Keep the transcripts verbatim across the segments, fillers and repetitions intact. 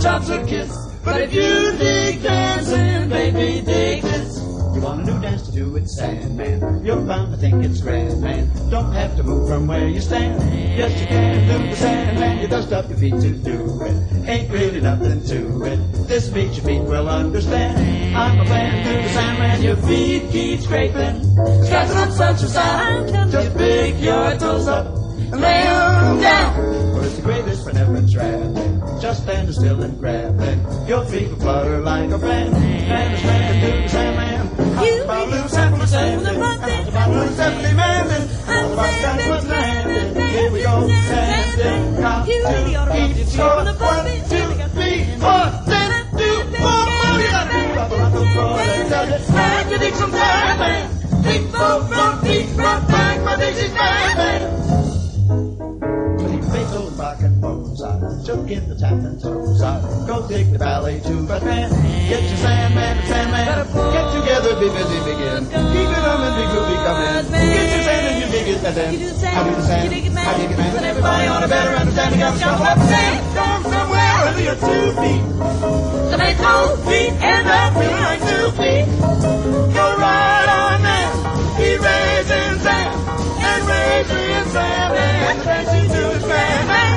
chop's a kiss. But if you dig dancing, baby, dig this. You want a new dance to do with Sandman, you're bound to think it's grand, man. Don't have to move from where you stand. Yes, you can do the Sandman. You dust up your feet to do it. Ain't really nothing to it. This beat your feet will understand. I'm a fan, do the Sandman. Your feet keep scraping, scratching up such a sound. Just pick your toes up and lay them down. For it's the greatest whenever it's traveling. Just stand still and grab it. Your feet will flutter like a fan. And a stand do the Sandman. You about little sample of Sandman. How about little Zeppelin man? How about Sandman's landing? Here we go, Sandman. Count to each score. One, two, three, four, ten, two, four, four. You gotta move up around the floor. Let me tell you, time to dig some Sandman. Big boat from deep front back, my Dixie's Sandman. Beethoven, Bach, and Mozart shook in the tap and toes out. Go dig the ballet to Batman. Get your Sandman and Sandman. Get together, be busy, begin. Keep it on and be groovy, come in. Get your sand and you dig it, and then I do the sand, I dig it, man. But everybody ought to better understand. You gotta shuffle up the sand. Going somewhere under your two feet. So make those feet end up feeling like two feet. Go right on now. Be raising sand and raising sand and dancing to his man, man.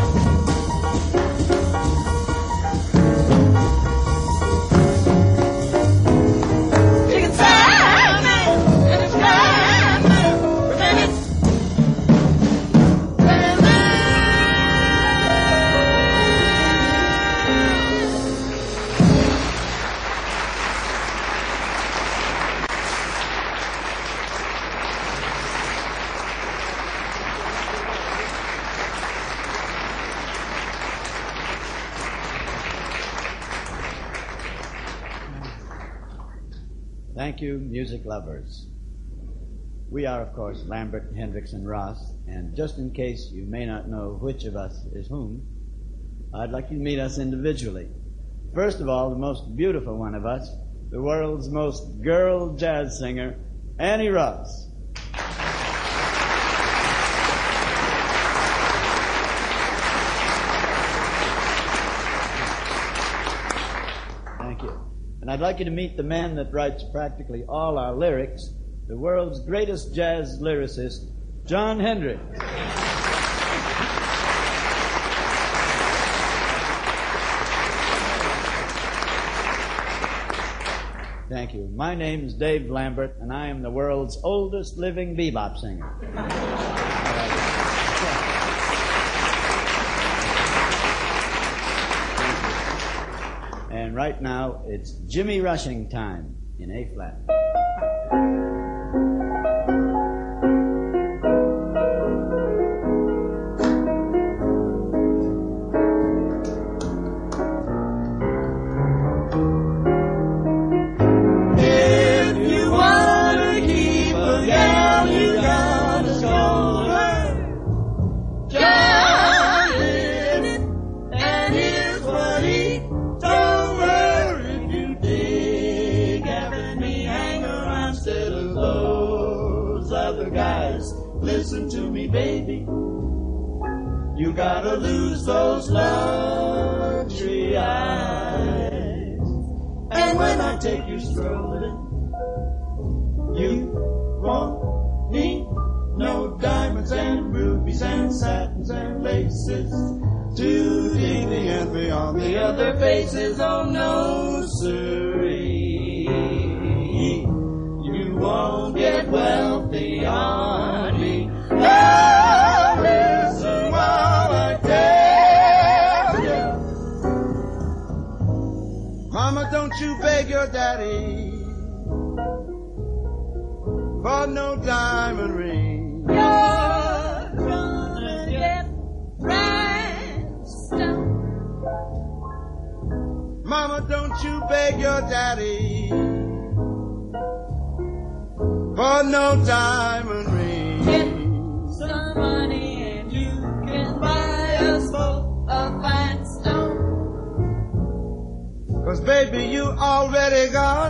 Chicken sand, man, and it's sand, man, but then it's sand, man. Thank you, music lovers. We are, of course, Lambert, Hendricks, and Ross, and just in case you may not know which of us is whom, I'd like you to meet us individually. First of all, the most beautiful one of us, the world's most girl jazz singer, Annie Ross. Thank you. And I'd like you to meet the man that writes practically all our lyrics, the world's greatest jazz lyricist, Jon Hendricks. Thank you. My name's Dave Lambert, and I am the world's oldest living bebop singer. And right now, it's Jimmy Rushing time in A-flat. Listen to me, baby. You gotta lose those luxury eyes. And when I take you strolling, you won't need no diamonds and rubies and satins and laces to dig the envy on the other faces. Oh no, sirree, you won't get wealthy on me. Now listen while I tell you. Mama, don't you beg your daddy for no diamond ring. You're gonna get rhinestone. Mama, don't you beg your daddy for no diamond ring. Get some money and you can buy us both a fine stone. 'Cause baby, you already got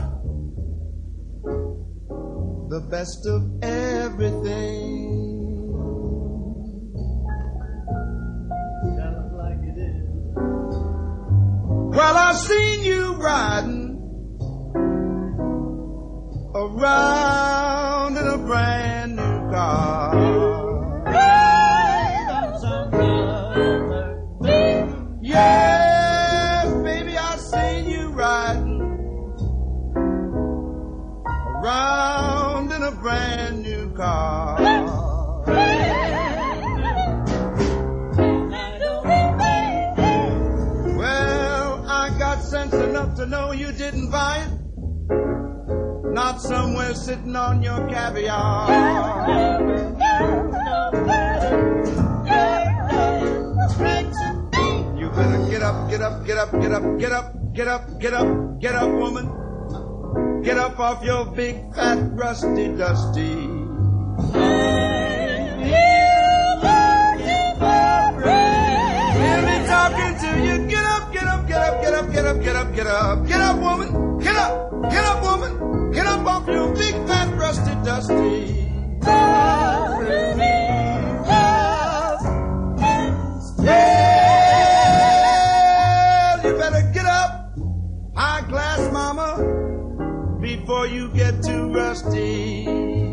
the best of everything. Tell us like it is. Well, I seen you riding around in a brand new car. Yes, baby, I seen you riding around in a brand new car. Well, I got sense enough to know you didn't buy it. Not somewhere sitting on your caviar. You better get up, get up, get up, get up, get up, get up, get up, get up, woman. Get up off your big, fat, rusty, dusty. Hear me talking to you. Get up, get up, get up, get up, get up, get up, get up. Get up, woman. Get up, get up, woman. Get up off your big, fat, rusty, dusty. Well, you better get up, high glass mama, before you get too rusty.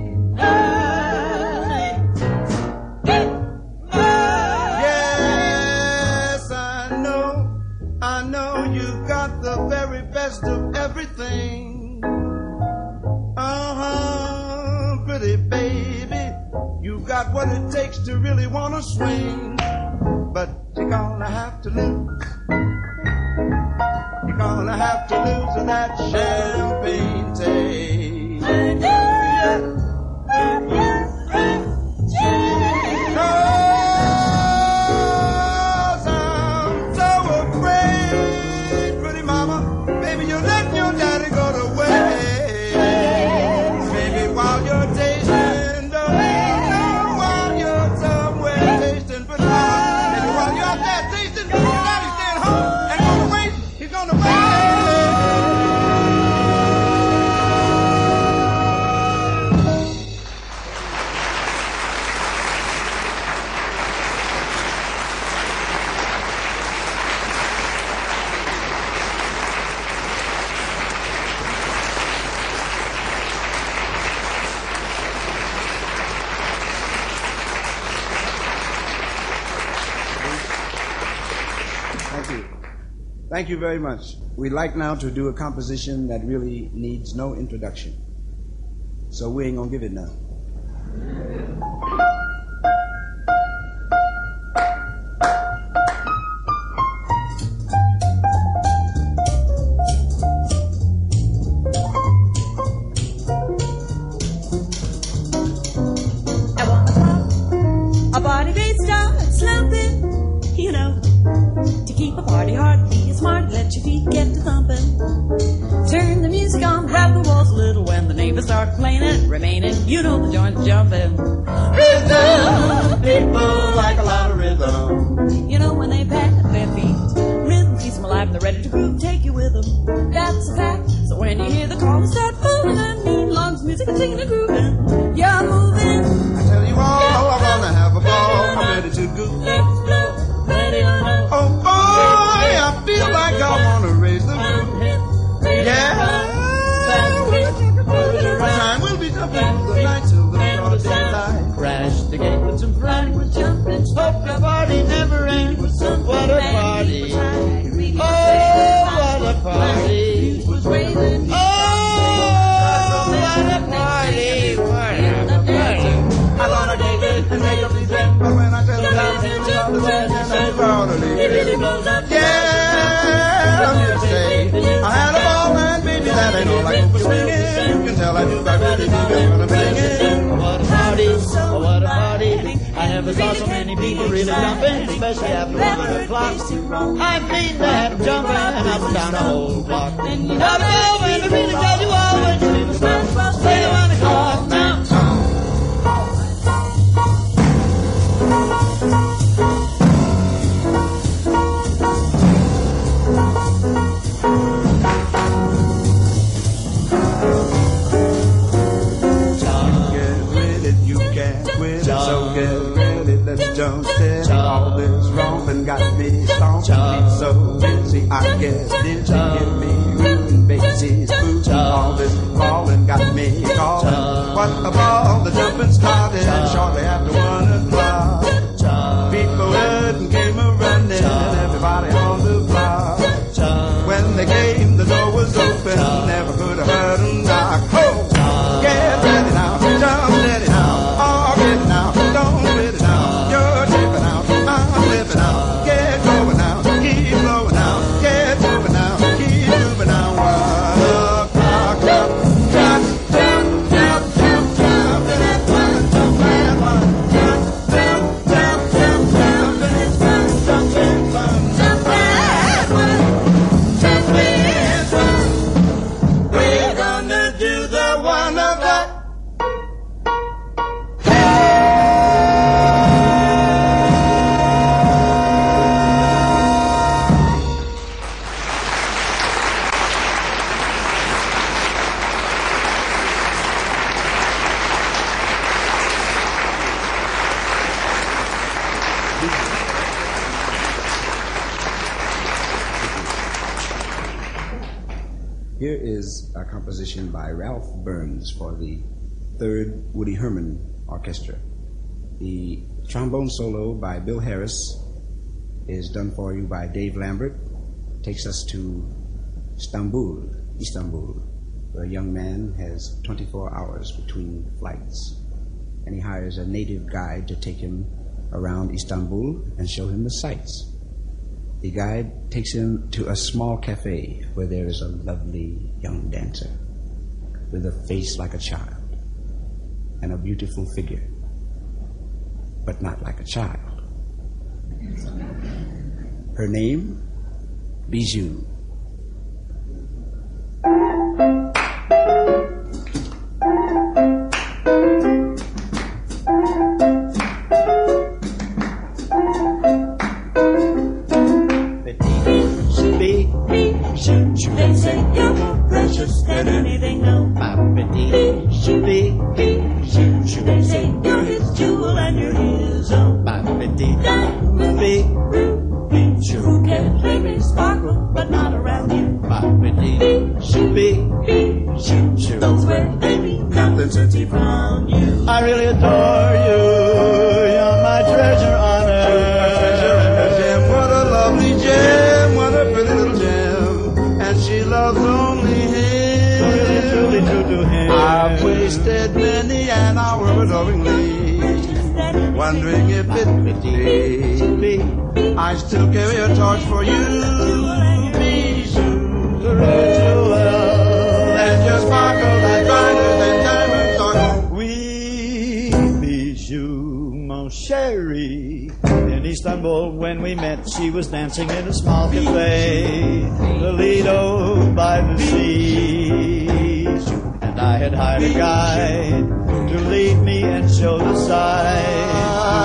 Yes, I know, I know you got the very best of everything. Uh-huh, pretty baby, you got what it takes to really want to swing. But you're gonna have to lose. You're gonna have to lose that champagne taste. Cause I'm so afraid, pretty mama, baby, you're letting your daddy go to waste. Baby, while you're tasting, don't you know while you're somewhere tasting, but baby, while you're out there tasting, your daddy's staying home and gonna wait. He's gonna wait. Thank you. Thank you very much. We'd like now to do a composition that really needs no introduction. So we ain't gonna give it now. I want a pop, a body beat start slumping, you know, to keep a party hard, be a smart, let your feet get to thumping. Turn the music on, grab the walls a little when the neighbors start playing it, remaining, you know the joint's jumping. Rhythm, people like a lot of rhythm. You know when they pat their feet, rhythm keeps them alive and they're ready to groove, take you with them. That's a fact. So when you hear the call, start fooling and mean lungs, music and singing and grooving. You're moving. I tell you all, I wanna have a ball. I'm ready to go. Let's blow, ready or no. Oh boy, I feel like I wanna raise the roof. Yeah. Time will be jumping through the night till the broad daylight. Crash the gate with some friends, with jumping, hope the party never ends. What a party! Oh, what a party! Was raising. Oh, what a party! What a party! I wanna take it and make up these ends, but when I tell you down, it's all the same, and I'm proud of It it. really blows up. Yeah, I'm here to say, I had a ball and baby, that ain't all I go for swinging. You can tell I do, I really do, I'm gonna bring it. What a party! Oh, what a party! I never saw so many people really jumping, especially after one o'clock. I've seen that jumping and up and down the whole block. Then you Not all when they really tell you all when you leave a spot. Say one o'clock now. Get with it, you can't quit it, so get with it, let's jump it. All this romping got me stomping, so busy I guess this give me room, baby's food. All this falling got me calling. What a ball, the jumping started shortly after one o'clock. People wouldn't came a running, everybody on the block. When they came, the door was open, never could have heard them knock. Oh, get ready now, jump ready now, all ready now, don't ready now. You're tripping out, I'm flipping out. Get going now, keep blowing now, get moving now, keep moving now. One o'clock, jump, jump, jump, jump, jump, jump, and it's fun, jump and fun, jump, jump, jump, jump, jump, and it's fun, jump and fun, jump and fun, jump and fun. We're gonna do the one o'clock. Here is a composition by Ralph Burns for the Third Woody Herman Orchestra. The trombone solo by Bill Harris is done for you by Dave Lambert. Takes us to Istanbul, Istanbul, where a young man has twenty-four hours between flights, and he hires a native guide to take him around Istanbul and show him the sights. The guide takes him to a small cafe where there is a lovely young dancer with a face like a child and a beautiful figure, but not like a child. Her name, Bijou. They say you're more precious than anything known. Bijou, Bijou. They say you're his jewel and you're his own. Diamond, Bijou, who can play me sparkle, but not around you. Bijou, Bijou, those were baby nothing since he found you. I really adore you. You're my treasure on earth. Treasure and a gem, what a lovely gem, what a pretty little gem. And she loves only him. Really, truly true to him. I've wasted many an hour adoringly, wondering if it would be. I still carry a torch for you, Bijou. The red jewel And your sparkle like brighter than diamonds are. Oui, Bijou, mon chéri. In Istanbul, when we met, she was dancing in a small cafe, Toledo by the sea. And I had hired a guide to lead me and show the sights.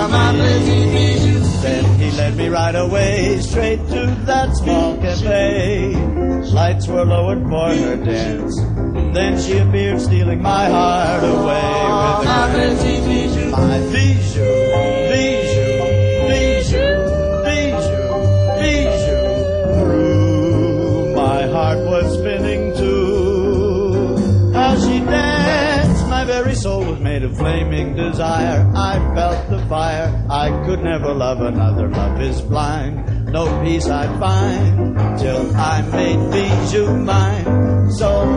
Then he led me right away, straight to that small cafe. Lights were lowered for her dance. Then she appeared, stealing my heart away with her. My Bijou, Bijou, Bijou, Bijou, Bijou. Through my heart was spinning too. As she danced, my very soul was made of flaming desire. I felt the fire. I could never love another. Love is blind. No peace I'd find till I made Bijou mine.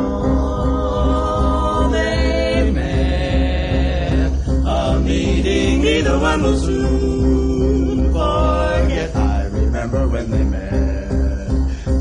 So they met, a meeting neither one will soon forget. I remember when they met.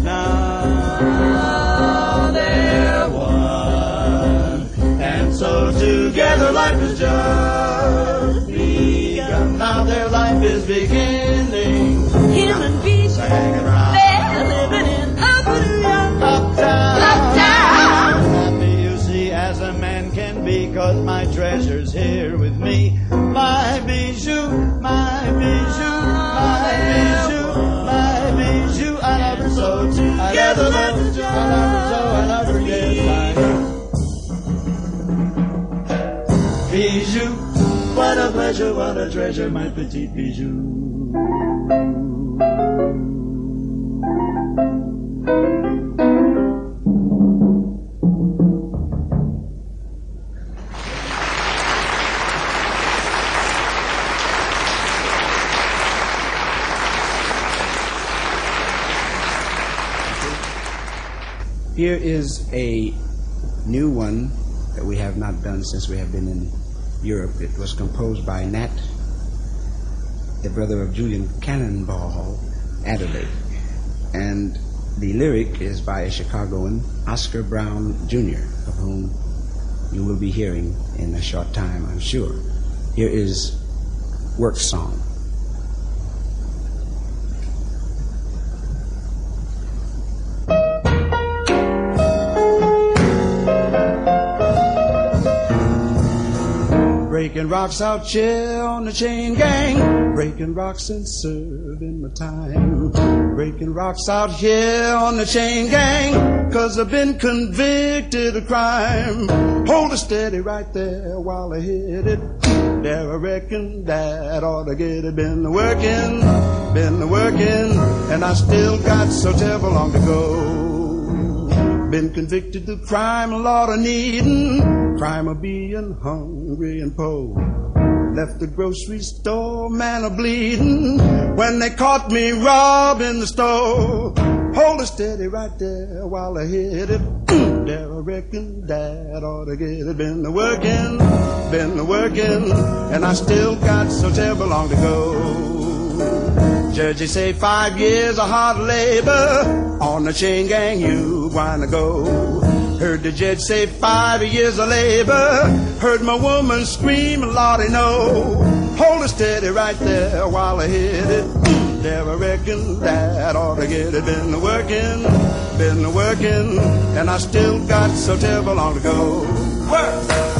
Now they're one, and so together life is just begun. Now their life is beginning. Him and Bijou, Hanging around. they're living in uptown. Uptown, Uptown. happy you see as a man can be, 'cause my treasure's here with me. My Bijou, my Bijou, my Bijou, my Bijou. I love her so, I love her so, I love her so, I love her, yes I do. Bijou, what a pleasure, what a treasure, my petite Bijou. Here is a new one that we have not done since we have been in Europe. It was composed by Nat, the brother of Julian Cannonball Adderley. And the lyric is by a Chicagoan, Oscar Brown Junior, of whom you will be hearing in a short time, I'm sure. Here is Work Song. Breaking rocks out here on the chain gang, breaking rocks and serving my time. Breaking rocks out here on the chain gang, cause I've been convicted of crime. Hold it steady right there while I hit it. There I reckon that ought to get it. Been working, been working, and I still got so terrible long to go. Been convicted of crime, a lot of needing, crime of being hungry and poor. Left the grocery store, man a bleeding, when they caught me robbing the store. Hold it steady right there while I hit it. There I reckon that ought to get it. Been working, been working, and I still got so terrible long to go. Judge, say five years of hard labor on the chain gang you wanna go. Heard the judge say five years of labor. Heard my woman scream, Lordy no. Hold it steady right there while I hit it. There I reckon that ought to get it. Been working, been working, and I still got so terrible long to go. Work!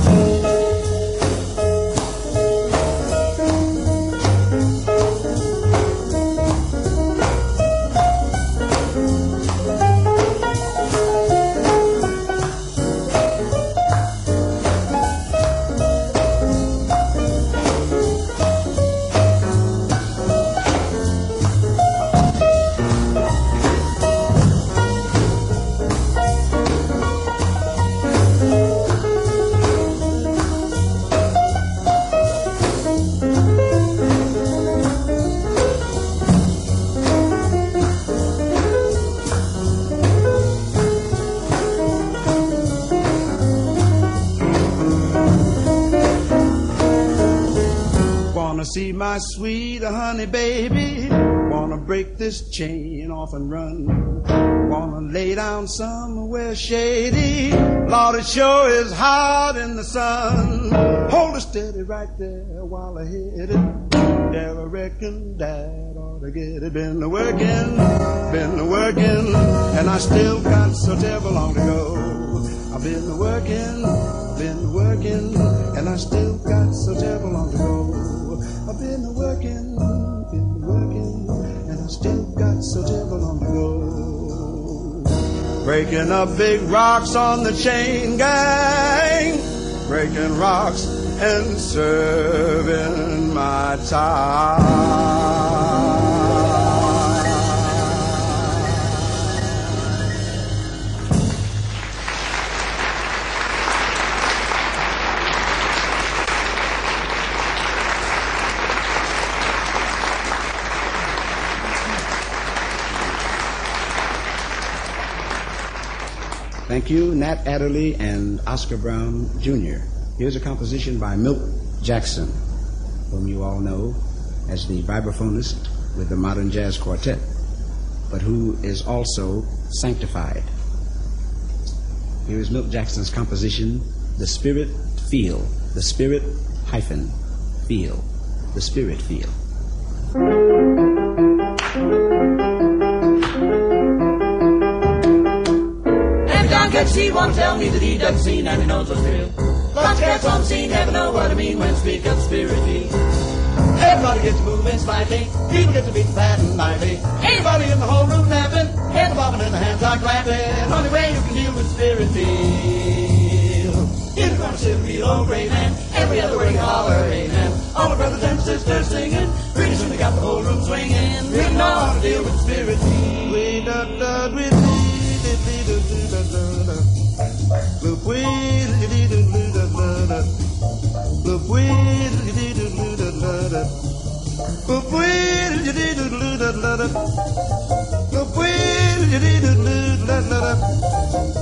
See my sweet honey baby, wanna break this chain off and run. Wanna lay down somewhere shady, Lord it sure is hot in the sun. Hold it steady right there while I hit it. There I reckon that ought to get it. Been working, been working, and I still got so terrible long to go. I've been working, been working, and I still got so terrible long to go. I've been working, been working, and I still got so terrible long to go. Breaking up big rocks on the chain gang, breaking rocks and serving my time. Thank you, Nat Adderley and Oscar Brown Junior Here's a composition by Milt Jackson, whom you all know as the vibraphonist with the Modern Jazz Quartet, but who is also sanctified. Here is Milt Jackson's composition, The Spirit Feel, The Spirit hyphen Feel, The Spirit Feel. Cats see one tell me that he doesn't see and he knows what's real. Lots of cats on the scene never know what I mean when speak of spirit feel. Everybody gets to moving slightly, people get to beat fat and lively. Everybody in the whole room napping, heads bobbing and the hands are clapping. Only way you can deal with spirit feel. In the corner sit a real old gray man, every other word he holler amen. All the brothers and sisters singing, pretty soon they got the whole room swinging. We know how to deal with spirit feel. We da da with me. Look way, look way, look way, look way,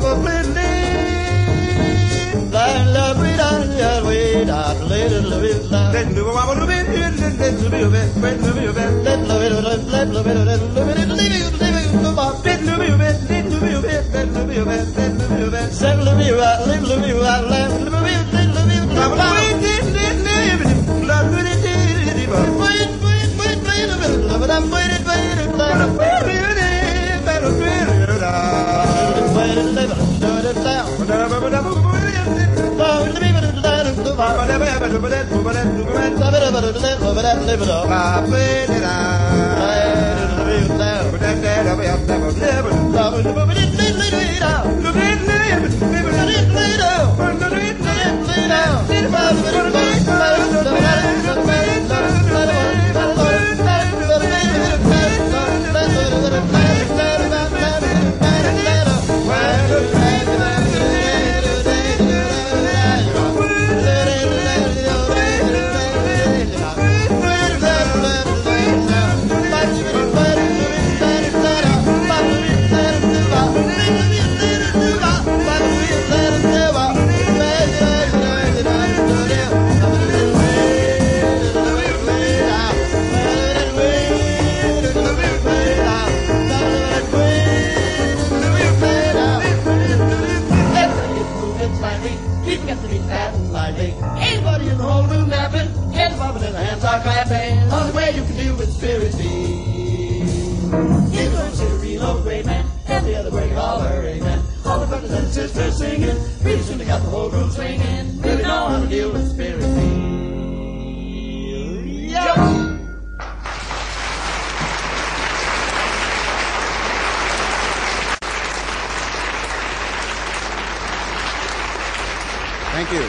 Thank you.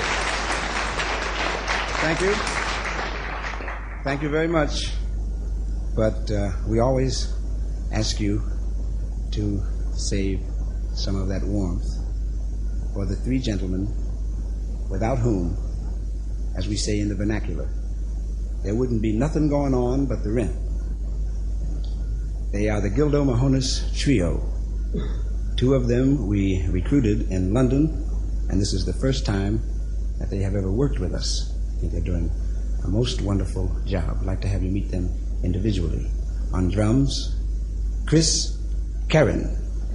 Thank you. Thank you very much. But uh, we always ask you to save some of that warmth for the three gentlemen without whom, as we say in the vernacular, there wouldn't be nothing going on but the rent. They are the Gildo Mahonis Trio. Two of them we recruited in London, and this is the first time that they have ever worked with us. I think they're doing a most wonderful job. I'd like to have you meet them individually. On drums, Chris Karen.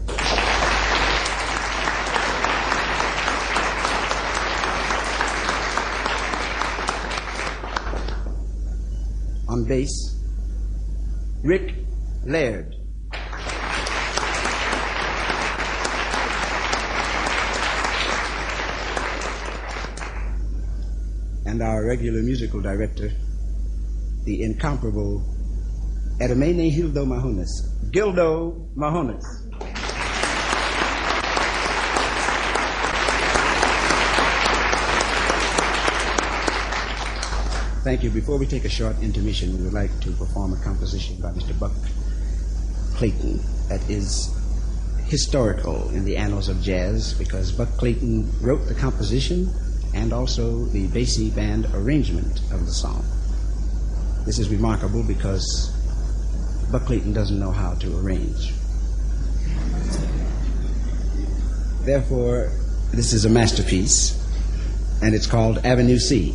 On bass, Rick Laird. And our regular musical director, the incomparable Edamene Hildo Mahonis. Gildo Mahonis. Thank you. Before we take a short intermission, we would like to perform a composition by Mister Buck Clayton that is historical in the annals of jazz because Buck Clayton wrote the composition and also the Basie band arrangement of the song. This is remarkable because Buck Clayton doesn't know how to arrange. Therefore, this is a masterpiece, and it's called Avenue C.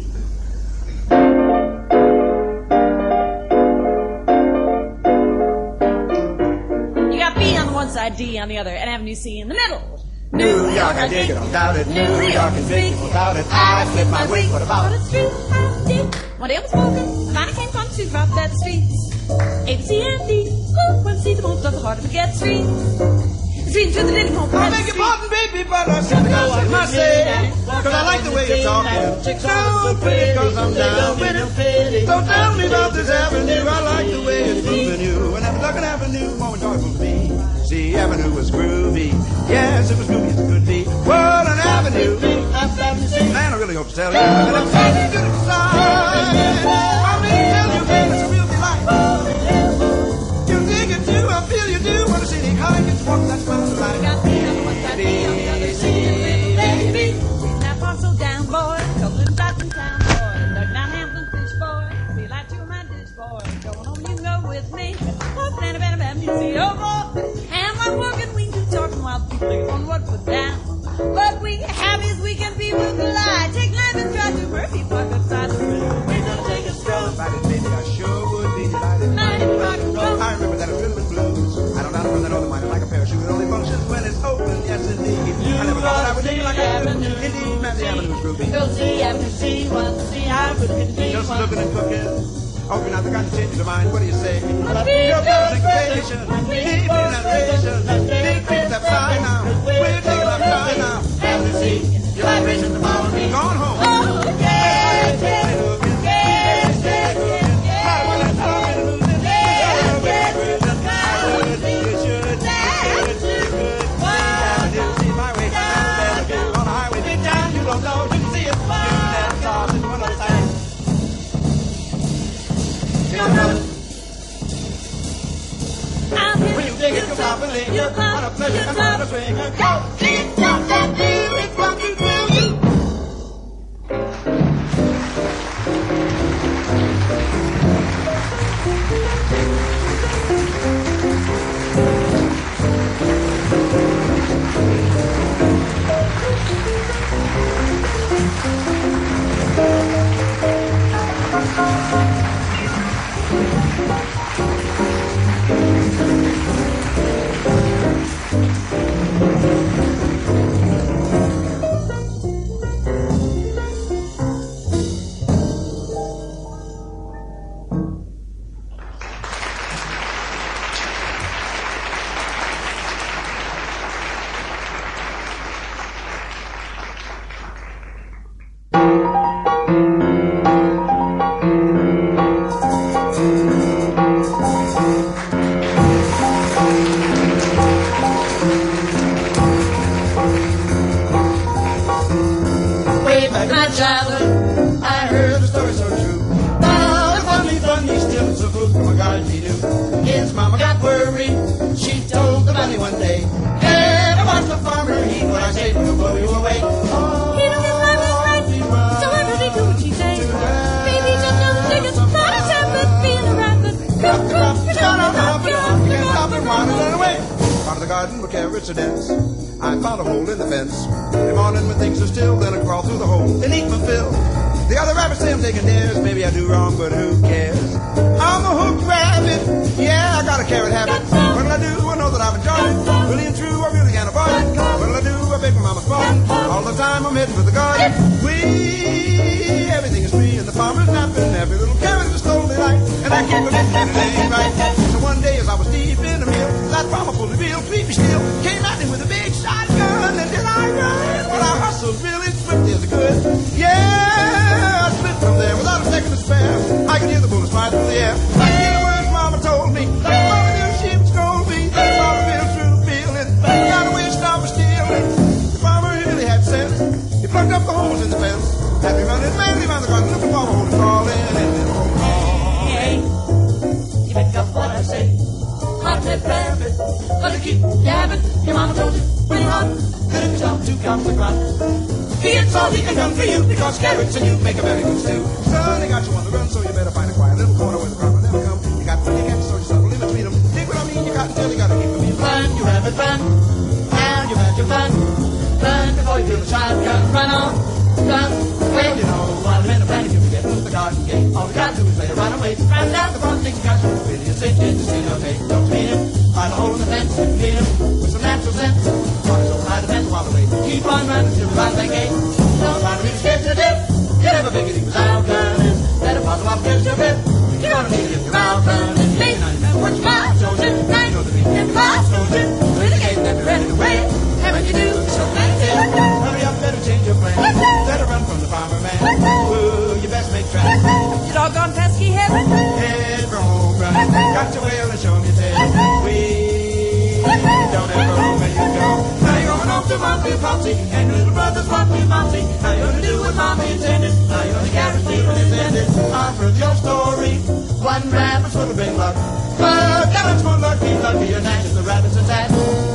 You got B on the one side, D on the other, and Avenue C in the middle. New York, I dig it, undoubted. New York is big without it. I flip my wig, what about But it? it's true, I did. One day I was walking, and I came from two drop that streets. A, B, C, and D. Ooh, when see the most of the hard to forget street. The street to the little home. I beg your pardon, baby, but I said to go on my say. Cause I like the way you're talking. So pretty, cause I'm down with it. Don't tell me about this avenue. I like the way it's moving you. And I'm looking avenue, more joyful to me. See, avenue was groovy. Yes, it was groovy as it could be. What an avenue. Man, I really hope to tell you. And I'm taking you to the side. I mean, tell you, man, it's a real delight. You dig it too, I feel you do. Wanna see the Heinekens walk that smile of life. Got me on the one side, D on the other, C and little baby. Now parcel down, boy. Couple of dots in town, boy. Duck down Hampton fish, boy. Feel like two of my dish, boy. Going home, you go with me. Oh, banana, banana, banana, music, oh, boy. And while walking, we do talking while people Like onward for down. But we happy as we can be with the lie. Take life and try to Murphy Park outside the room. We're gonna take a stroll. Invited, baby, I sure would be delighted. Mighty rock and roll. I remember that adrenaline blues. I don't know how to run that other mine like a parachute. It only functions when it's open, yes indeed. I never thought I would dig like I do. Indeed, man, the avenue's groovy. Go see after see one, see how good it can be. Just looking and cooking. Hope you're not the kind to change your mind. What do you say? Must be Your just syncopation, deep in that nation. Big things that fly now. We're taking our time now. As we see, your vibration tomorrow me. Gone home. Oh, yeah, yeah, yeah, yeah, yeah, yeah. When you dig it, you'll stop and linger. On a pleasure and on a swinger. Go! It's not that deal, it's what you will do. I found a hole in the fence. Every morning when things are still, then I crawl through the hole and eat my fill. The other rabbits say I'm taking theirs. Maybe I do wrong, but who cares? I'm a hooked rabbit. Yeah, I got a carrot habit. What'll I do? I know that I've enjoyed it. Really and true, I really can't avoid it. What'll I do? I beg my mama's pardon. All the time I'm heading for the garden. We, everything is free, and the farmer's napping. Every little carrot is slowly light, and I keep forgetting that it ain't right. So one day as I was deep in the mill, that farmer pulled a real creepy steel, came at me with a big shotgun, and then I ran. But I hustled really swiftly as I could. Yeah, I split from there without a second to spare. I could hear the bullets fly through the air. I could hear the words Mama told me. Mama knew she would scold me. Mama feels true feeling. Got a wish I was stealing. The farmer really had sense. He plugged up the holes in the fence. Had me running madly around the garden looking for a hole to crawl in. And then hole Hey, you pick up what I say. Hot-head rabbit, gonna keep yabbing. Your mama told you when you're hot, that if you jump two comes the grunt. He gets all he can come for you because carrots and you make a very good stew. Son, they got you on the run, so you better find a quiet little corner where the crowd will never come. You got plenty of cats, so just settle in between them. Dig what I mean, you got until you gotta keep them in. Run, you rabbit, run. Now you've had your fun. Run before you feel the shotgun. Run on, run. Well, you know, while I'm in a panic, you can get through the garden gate. All you gotta do is lay a run away. Run down the front, think you got you. Really a cinch in to see your face. Don't mean it. Find a hole in the fence, you can him with some natural sense. On his own side of the fence while the way. Keep on running till you run that gate. Don't try to be scared to death. You never figured he was out running. Let a puzzle up against your bed. You're gonna need it if you're out running. Maybe now you remember what your mom told you. Now you know the reason your mom told you. With a game that you're ready to win. And when you do, it's so plenty. Hurry up, better change your plan. Better run from the farmer man. Ooh, you best make tracks. You doggone pesky head. Head for home run. Got your whale and show me your tail. We don't ever home where you go. Now you're going off to Mommy and Popsy. And your little brother's Poppy and Mopsy. Now you're gonna do what Mommy intended. Now you're gonna guarantee when it's ended. I've heard your story. One rabbit's gonna bring luck. But that one's more lucky. Lucky and that is the rabbit's attack.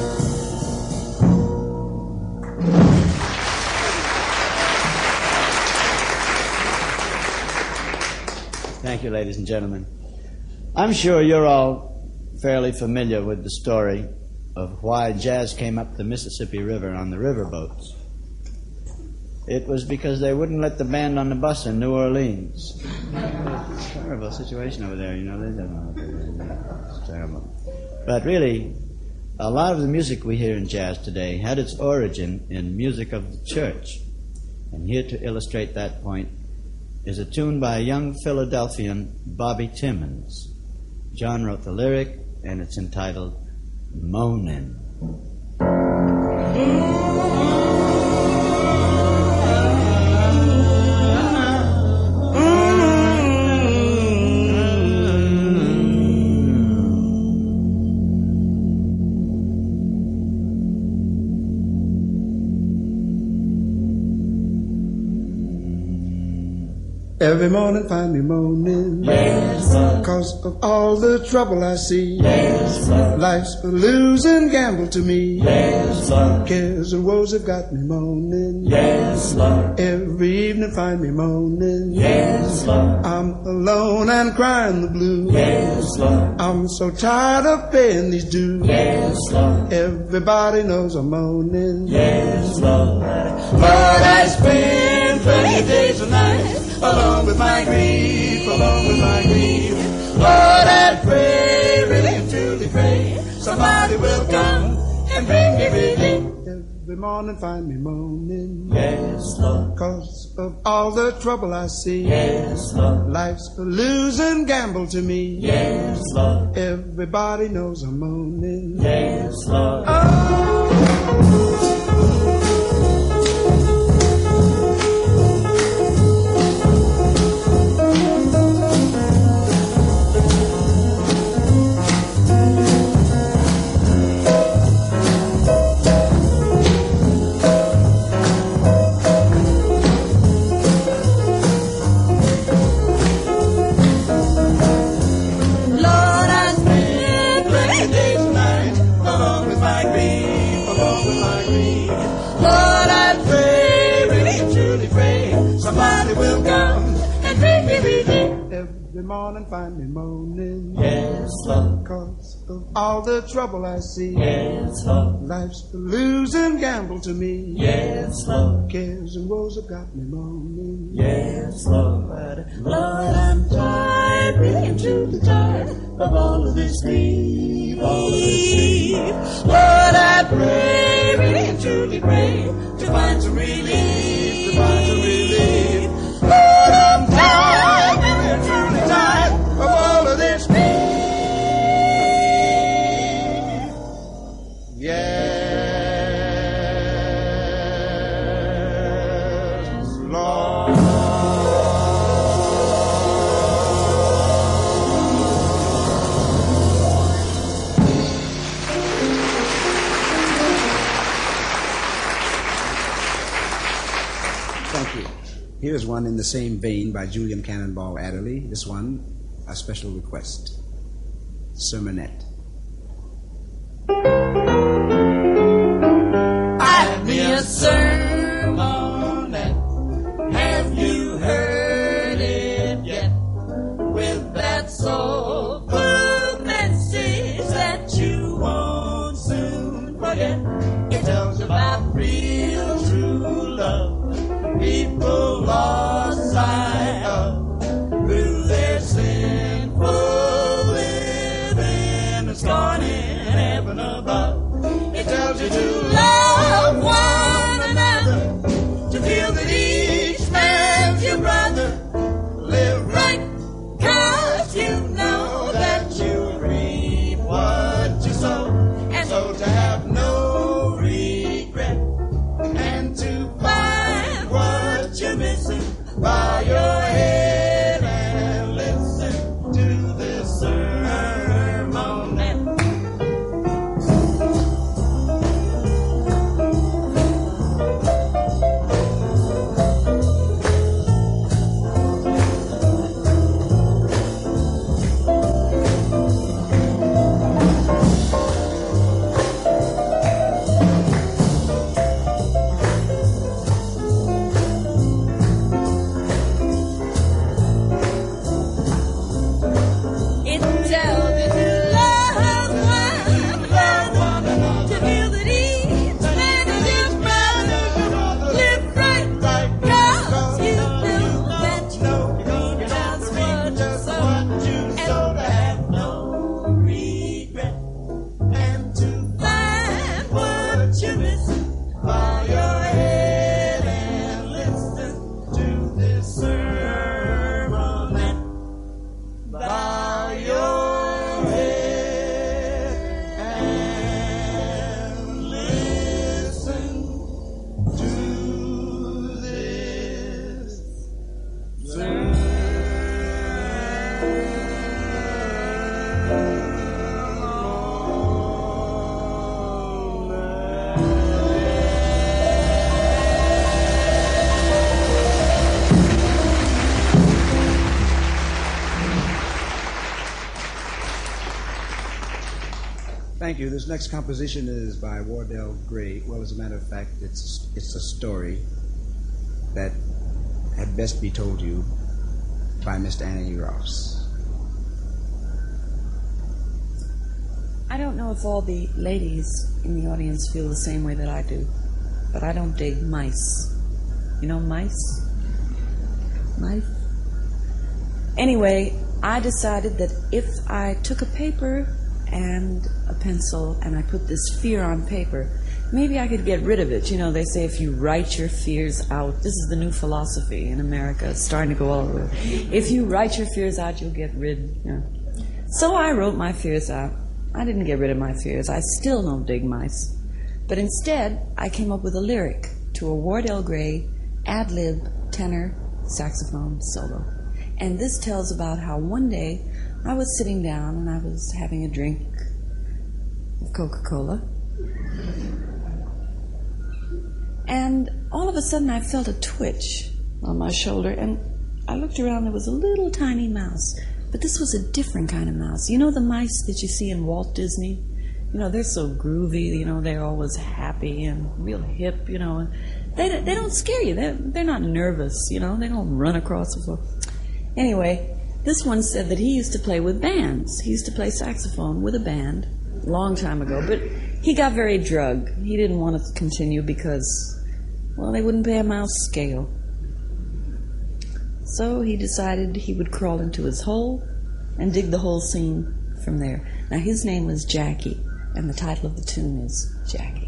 Thank you, ladies and gentlemen. I'm sure you're all fairly familiar with the story of why jazz came up the Mississippi River on the riverboats. It was because they wouldn't let the band on the bus in New Orleans. It's a terrible situation over there, you know. They don't know what they're doing. It's terrible. But really, a lot of the music we hear in jazz today had its origin in music of the church. And here to illustrate that point is a tune by a young Philadelphian, Bobby Timmons. John wrote the lyric, and it's entitled Moanin'. Every morning find me moaning, Yes, Lord. cause of all the trouble I see. Yes, Lord. Life's a losing gamble to me. Yes, Lord. Cares and woes have got me moaning. Yes, Lord. Every evening find me moaning. Yes, Lord. I'm alone and crying the blues. Yes, Lord. I'm so tired of paying these dues. Yes, Lord. Everybody knows I'm moaning. Yes, Lord. Lord, I spend twenty days and nights along with my grief, along with my grief. Lord, I pray, really and truly pray, somebody will come and bring me relief. Every morning find me moaning. Yes, Lord. Cause of all the trouble I see. Yes, Lord. Life's a losing gamble to me. Yes, Lord. Everybody knows I'm moaning. Yes, Lord. Every morning find me moaning. Yes, Lord. Cause of all the trouble I see. Yes, Lord. Life's a losing gamble to me. Yes, Lord. Cares and woes have got me moaning. Yes, Lord. Lord, I'm tired, really and truly tired of all of this grief, all of this grief. Lord, I pray, really and truly pray to find some relief, to find some relief. Lord, I'm tired, really and truly tired of all of this grief. Yes, Lord. Thank you. Here's one in the same vein by Julian Cannonball Adderley. This one, a special request. Sermonette. I've been a sermonette. Have you heard it yet? With that soulful message that you won't soon forget. It tells about real true love. People lost sight of through their sinful living and scorning heaven above. It tells you to love one another, to Thank you. This next composition is by Wardell Gray. Well, as a matter of fact, it's it's a story that had best be told you by Mister Annie Ross. I don't know if all the ladies in the audience feel the same way that I do, but I don't dig mice. You know mice? Mice? Anyway, I decided that if I took a paper and a pencil and I put this fear on paper, maybe I could get rid of it. You know, they say if you write your fears out, this is the new philosophy in America. It's starting to go all over. If you write your fears out, you'll get rid. You know. So I wrote my fears out. I didn't get rid of my fears. I still don't dig mice. But instead, I came up with a lyric to a Wardell Gray ad-lib tenor saxophone solo. And this tells about how one day I was sitting down and I was having a drink of Coca-Cola. And all of a sudden I felt a twitch on my shoulder, and I looked around. There was a little tiny mouse. But this was a different kind of mouse. You know the mice that you see in Walt Disney? You know, they're so groovy, you know, they're always happy and real hip, you know. They they don't scare you. They're, they're not nervous, you know. They don't run across the floor. Anyway, this one said that he used to play with bands. He used to play saxophone with a band a long time ago. But he got very drugged. He didn't want to continue because, well, they wouldn't pay him out scale. So he decided he would crawl into his hole and dig the whole scene from there. Now, his name was Jackie, and the title of the tune is Jackie.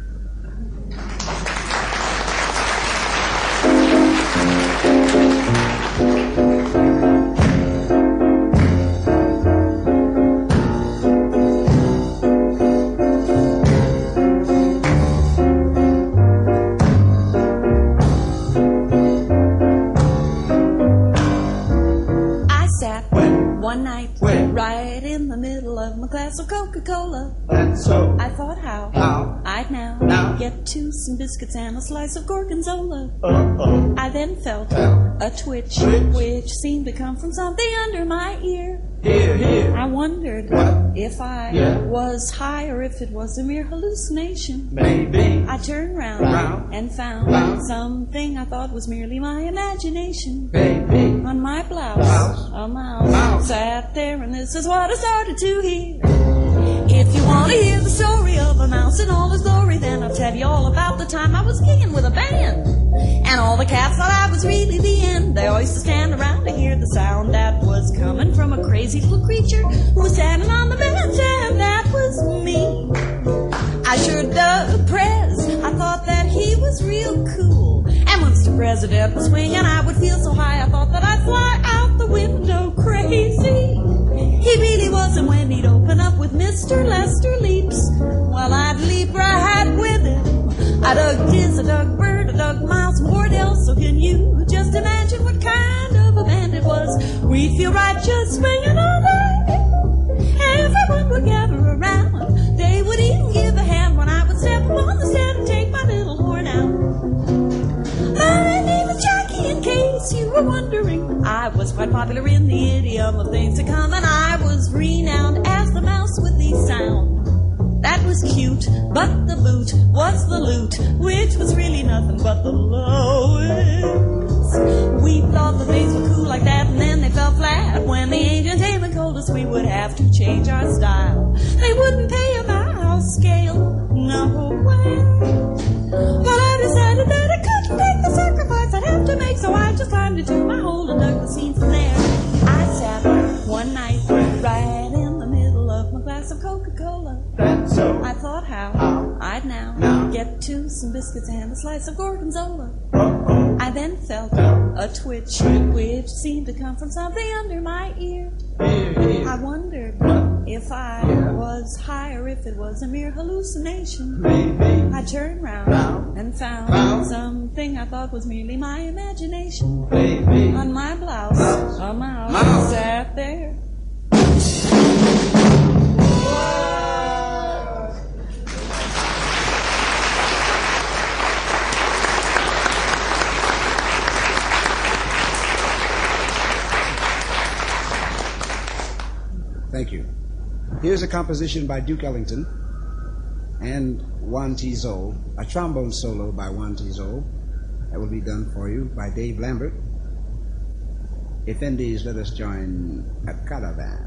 One night, when? Right in the middle of my glass of Coca-Cola. And so I thought how, how I'd now, now get to some biscuits and a slice of gorgonzola. Uh-oh. I then felt Well, a twitch, twitch, which seemed to come from something under my ear. Here, here. I wondered What? if I Yeah. was high or if it was a mere hallucination. Maybe. I turned round, Round. and found Round. something I thought was merely my imagination. Baby. On my blouse, Blouse. a mouse, Mouse. sat there, and this is what I started to hear. If you want to hear the story of a mouse in all his glory, then I'll tell you all about the time I was kicking with a band. And all the cats thought I was really the end. They always used to stand around to hear the sound that was coming from a crazy little creature who was standing on the bench, and that was me. I sure dug Prez. I thought that he was real cool. And once the president was swinging, I would feel so high, I thought that I'd fly out the window crazy. He really wasn't when he'd open up with Mister Lester Leaps. Well, I'd leap right with him. I dug Diz, I dug Bird, I dug Miles Wardell. So can you just imagine what kind of a band it was? We'd feel right just swinging all night. Everyone would gather around. They would even give a hand when I would step on the stand and take my little horn out. My name is Jackie, in case you were wondering. I was quite popular in the idiom of things to come, and I was renowned as the mouse with the sound. That was cute, but the boot was the loot, which was really nothing but the lowest. We thought the things were cool like that, and then they fell flat when the agent came and told us we would have to change our style. They wouldn't pay a mouse scale, no way. But I decided that I couldn't take the sacrifice I'd have to make, so I just climbed into my hole and dug the scene from there. I sat one night right in the middle of my glass of Coca-Cola. That's so. I thought how, How? I'd now, Now. get to some biscuits and a slice of gorgonzola. Uh-oh. I then felt Felt. a twitch, Twitch. which seemed to come from something under my ear. Here, here. I wondered What? if I Yeah. was high or if it was a mere hallucination. Maybe. I turned round, Round. and found Round. something I thought was merely my imagination. Baby. On my blouse, Mouse. a mouse, Mouse. sat there. Thank you. Here's a composition by Duke Ellington and Juan T. Zoll, a trombone solo by Juan T. Zoll. That will be done for you by Dave Lambert. Effendis, let us join a caravan.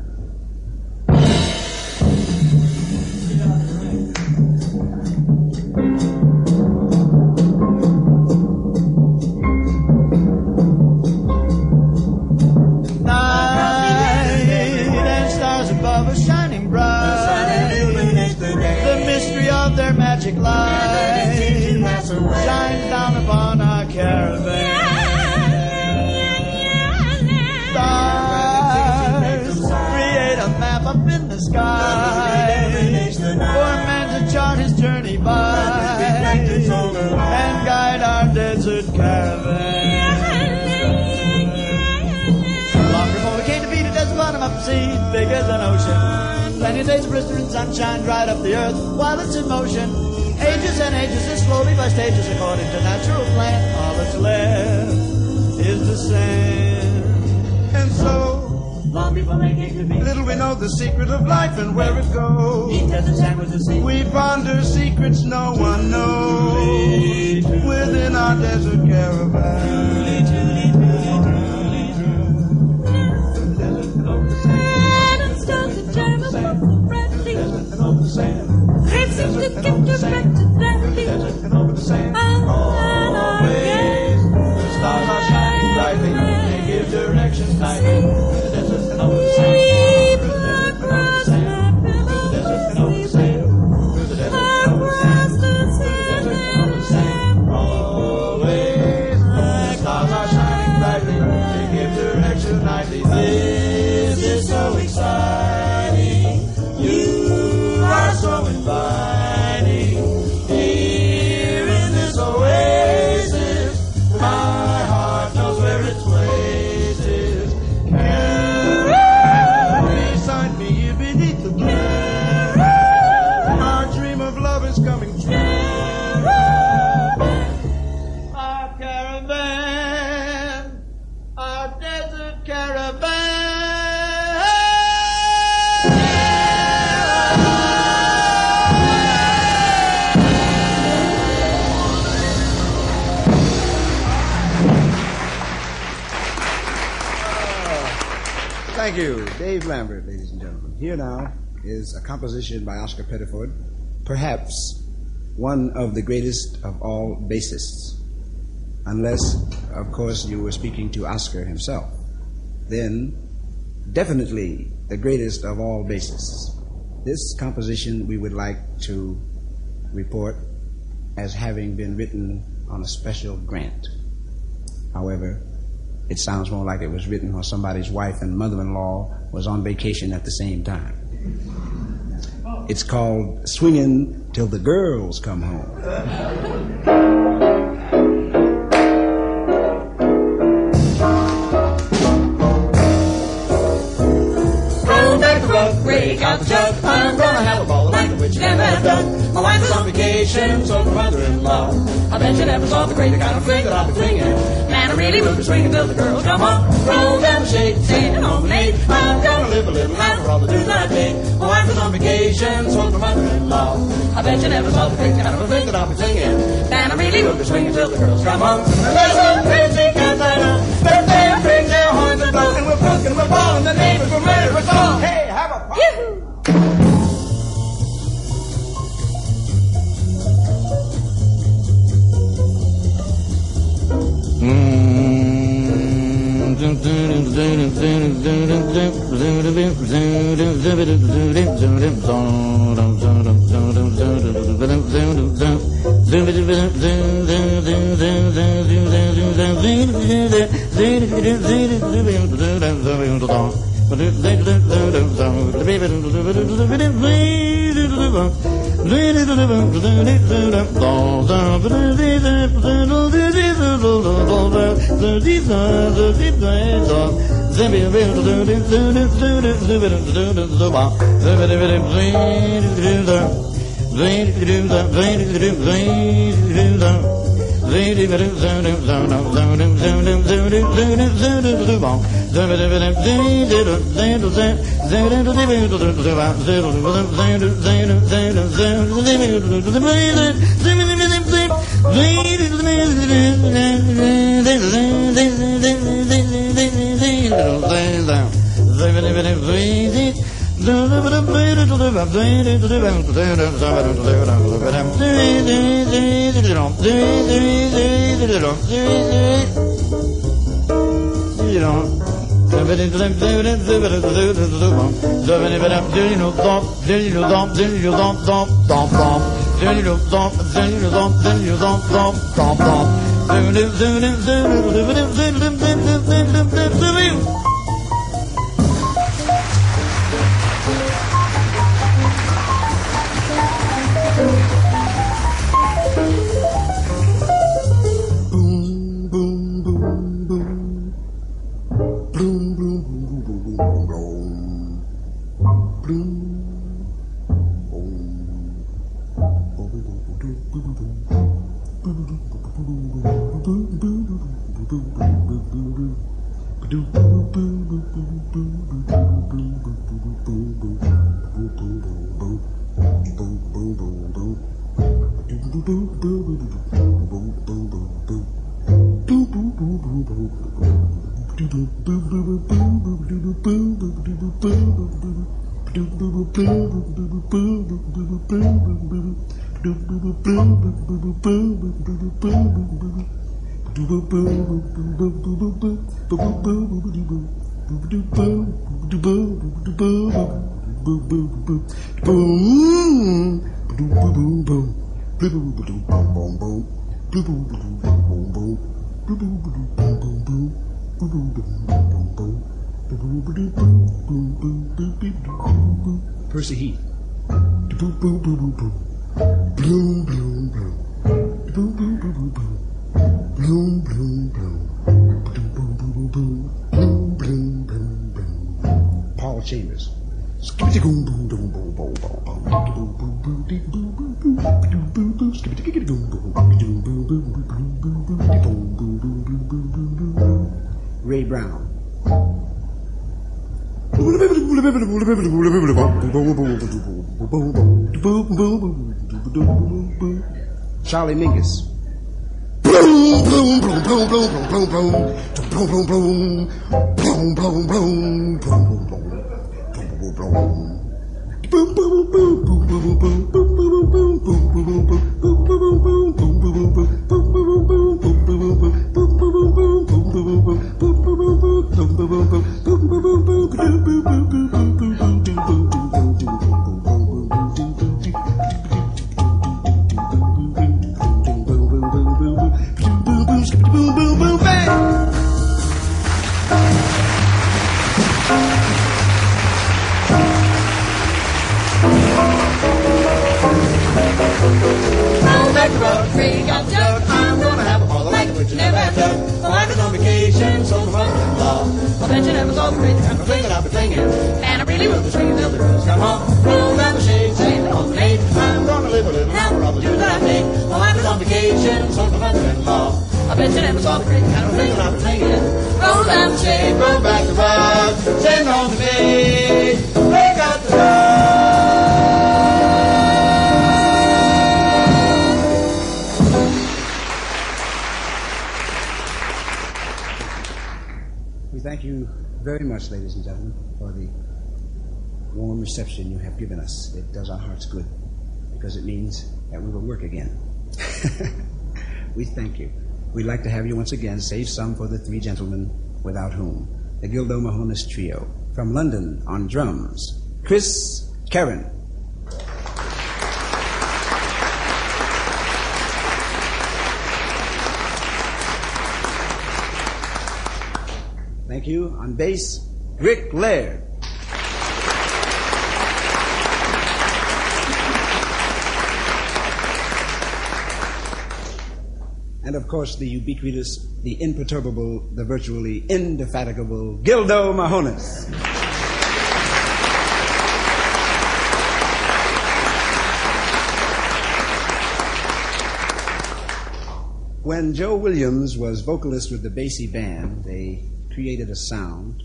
Their magic light shines down upon our caravan. Stars create a map up in the sky for man to chart his journey by and guide our desert caravan. Long before we came to beat it as the bottom of the sea, big as an ocean. Plenty of days of blistering sunshine dried up the earth while it's in motion. Ages and ages and slowly by stages according to natural plan. All that's left is the sand. And so, long before they came to be, little we know the secret of life and where it goes. Each desert sand was the sea. We ponder secrets no one knows within our desert caravan. Geef zich de kindjes back to daddy. Always, the stars are shining brightly. They give direction nightly. The desert and over the sand. Across the desert and over the sand. The desert and over the sand. Always, the stars are shining brightly. They give direction nightly. This is so exciting. You are so inviting. Here in this oasis, my heart knows where its place is. Carry beside me here beneath the blue. Our dream of love is coming true. Our caravan, our desert caravan. Thank you, Dave Lambert, ladies and gentlemen. Here now is a composition by Oscar Pettiford, perhaps one of the greatest of all bassists, unless, of course, you were speaking to Oscar himself. Then, definitely the greatest of all bassists. This composition we would like to report as having been written on a special grant. However, it sounds more like it was written while somebody's wife and mother-in-law was on vacation at the same time. It's called Swingin' Till the Girls Come Home. Break out the jug, I'm gonna have a ball like a witch you never have done. My wife is on vacation, so her mother-in-law. I bet you never saw the great kind of fling that I'll be flinging. Man, I really will be swinging till the girls come home. Roll down the shade, singing home late. I'm gonna live a little life for all the dudes I date. My wife is on vacation, so her mother-in-law. I bet you never saw the great kind of fling that I'll be flinging. Man, I really will be swinging till the girls come home. There's some crazy cats I know, but they're bring their horns and blow, and we're cooking, we're balling, the neighbors will ready for song. Hey, have a party. Percy Heath. Paul Chambers. Ray Brown. Charlie Mingus. Very much, ladies and gentlemen, for the warm reception you have given us. It does our hearts good because it means that we will work again. We thank you. We'd like to have you once again save some for the three gentlemen without whom. The Gildo Mahonis Trio. From London on drums, Chris Karen. Thank you. On bass, Rick Laird. And of course, the ubiquitous, the imperturbable, the virtually indefatigable Gildo Mahonis. When Joe Williams was vocalist with the Basie Band, they created a sound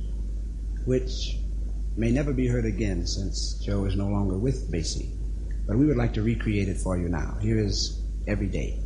which may never be heard again since Joe is no longer with Basie. But we would like to recreate it for you now. Here is Every Day.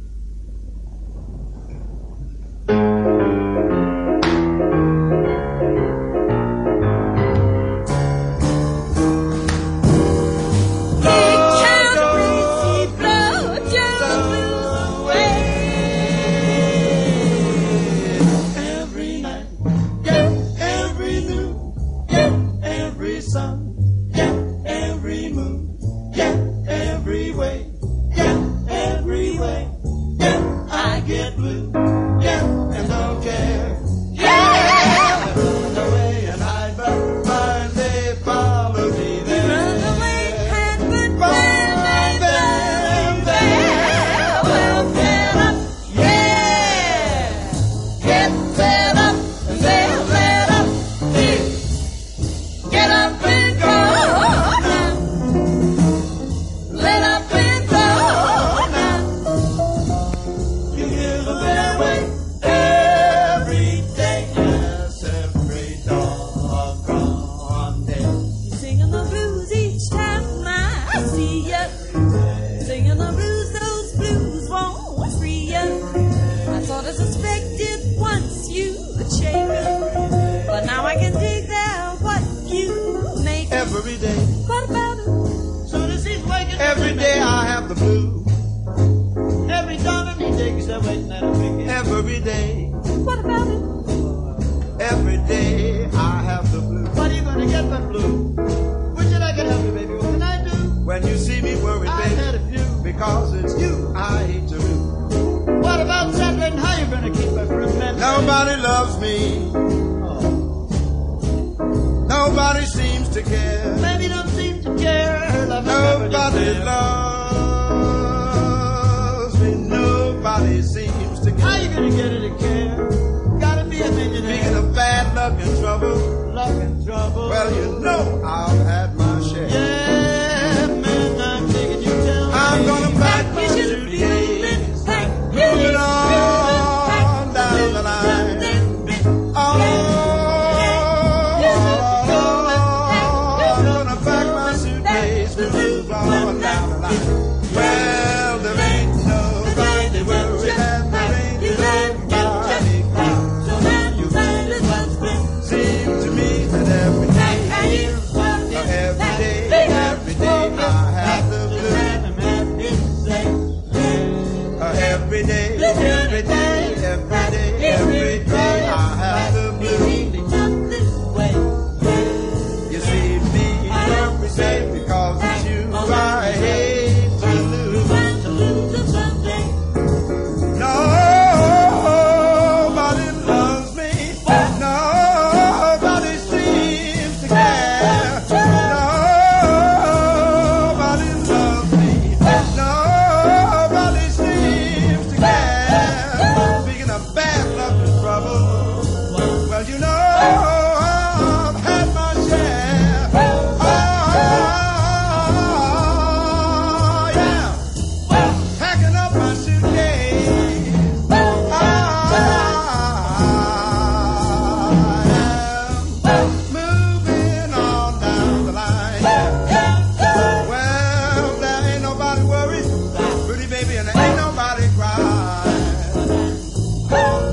Ain't nobody cry.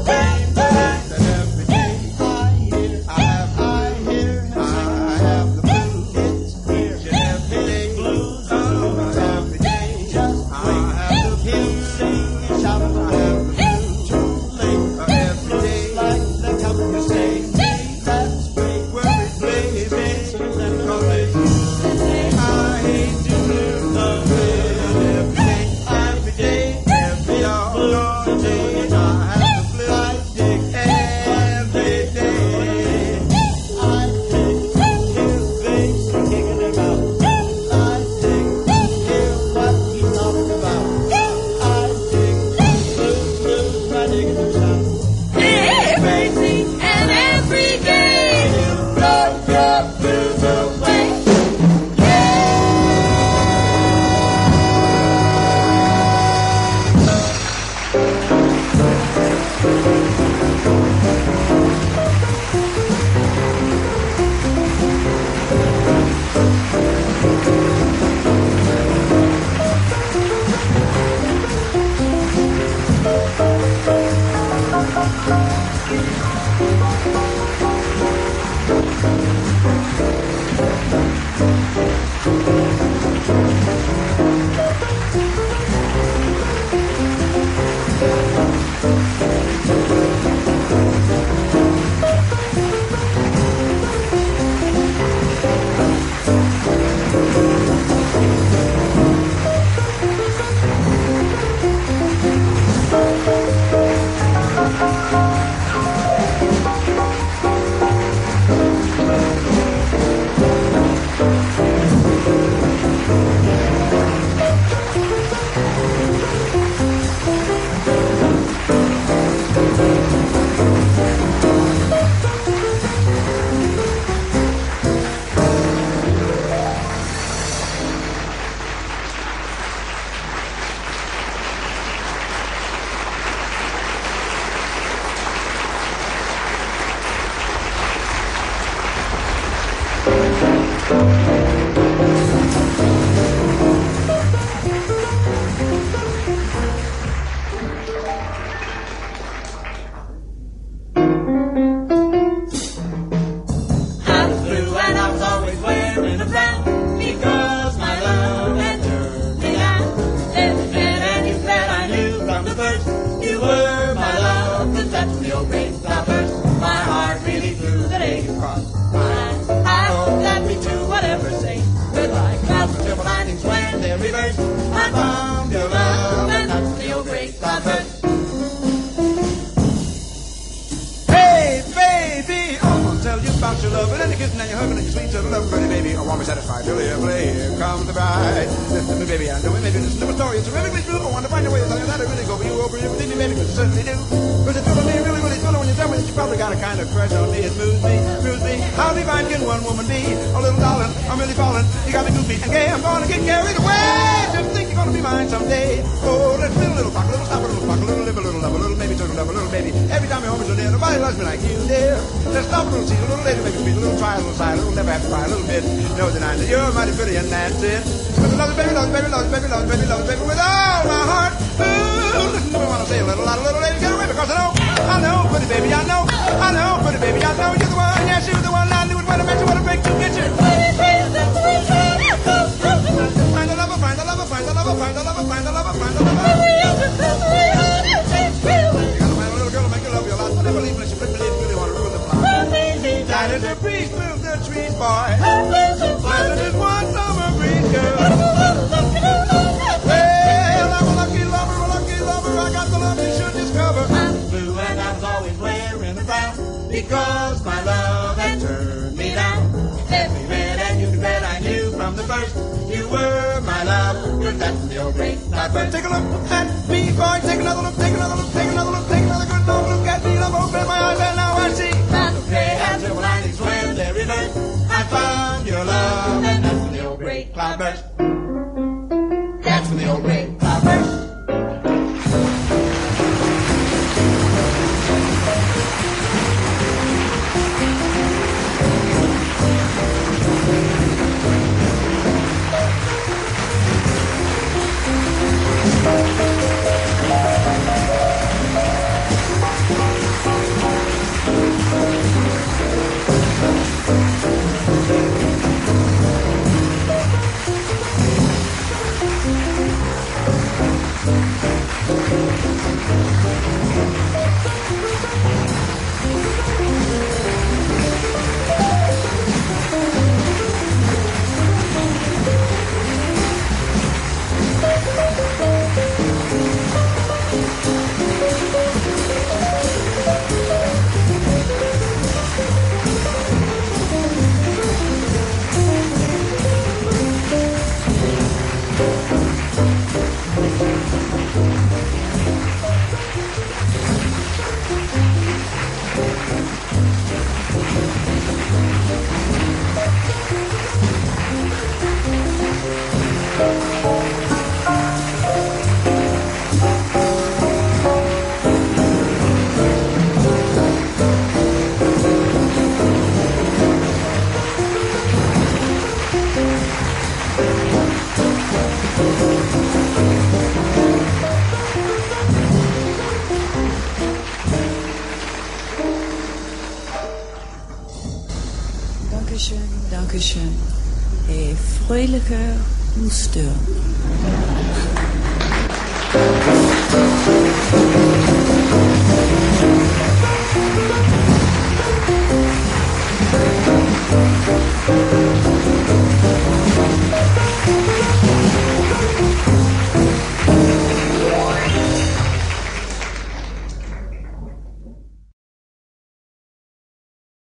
Dankeschön, Dankeschön. A fröhlicher Ostern.